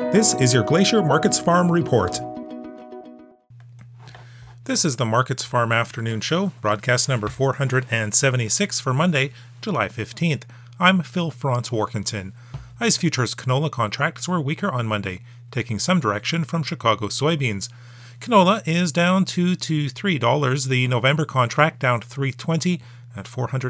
This is your Glacier Markets Farm Report. This is the Markets Farm Afternoon Show, broadcast number 476 for Monday, July 15th. I'm Phil Franz-Warkentin. ICE futures canola contracts were weaker on Monday, taking some direction from Chicago soybeans. Canola is down $2 to $3. The November contract down $3.20 at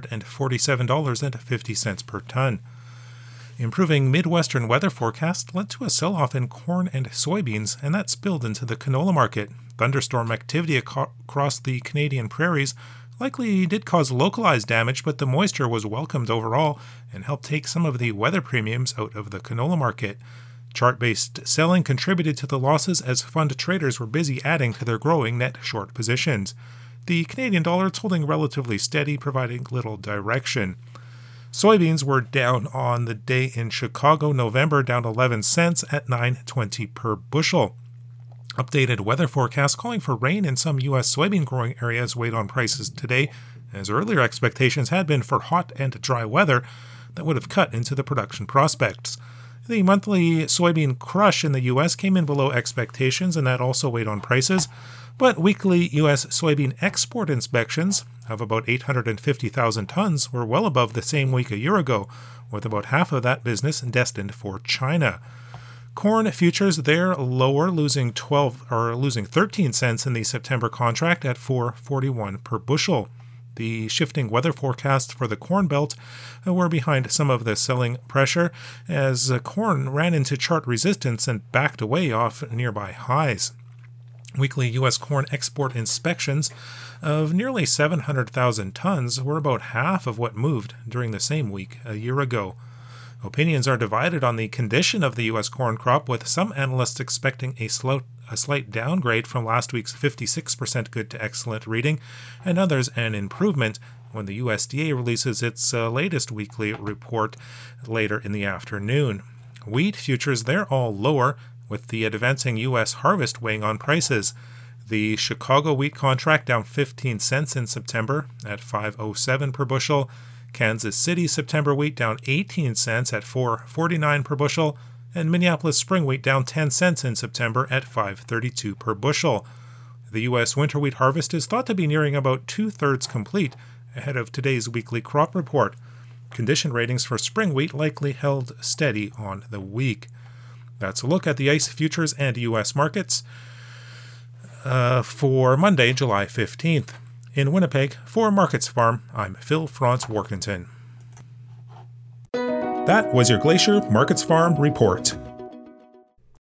$447.50 per ton. Improving Midwestern weather forecast led to a sell-off in corn and soybeans, and that spilled into the canola market. Thunderstorm activity across the Canadian prairies likely did cause localized damage, but the moisture was welcomed overall and helped take some of the weather premiums out of the canola market. Chart-based selling contributed to the losses as fund traders were busy adding to their growing net short positions. The Canadian dollar is holding relatively steady, providing little direction. Soybeans were down on the day in Chicago, November, down 11 cents at $9.20 per bushel. Updated weather forecast calling for rain in some U.S. soybean growing areas weighed on prices today, as earlier expectations had been for hot and dry weather that would have cut into the production prospects. The monthly soybean crush in the U.S. came in below expectations, and that also weighed on prices. But weekly U.S. soybean export inspections of about 850,000 tons were well above the same week a year ago, with about half of that business destined for China. Corn futures there lower, losing 13 cents in the September contract at $4.41 per bushel. The shifting weather forecasts for the Corn Belt were behind some of the selling pressure as corn ran into chart resistance and backed away off nearby highs. Weekly U.S. corn export inspections of nearly 700,000 tons were about half of what moved during the same week a year ago. Opinions are divided on the condition of the U.S. corn crop, with some analysts expecting a slight downgrade from last week's 56% good to excellent reading, and others an improvement when the USDA releases its latest weekly report later in the afternoon. Wheat futures, they're all lower, with the advancing U.S. harvest weighing on prices. The Chicago wheat contract down 15 cents in September at $5.07 per bushel. Kansas City September wheat down 18 cents at $4.49 per bushel. And Minneapolis spring wheat down 10 cents in September at $5.32 per bushel. The U.S. winter wheat harvest is thought to be nearing about two-thirds complete ahead of today's weekly crop report. Condition ratings for spring wheat likely held steady on the week. That's a look at the ICE futures and U.S. markets for Monday, July 15th. In Winnipeg, for Markets Farm, I'm Phil Franz-Warkentin. That was your Glacier Markets Farm Report.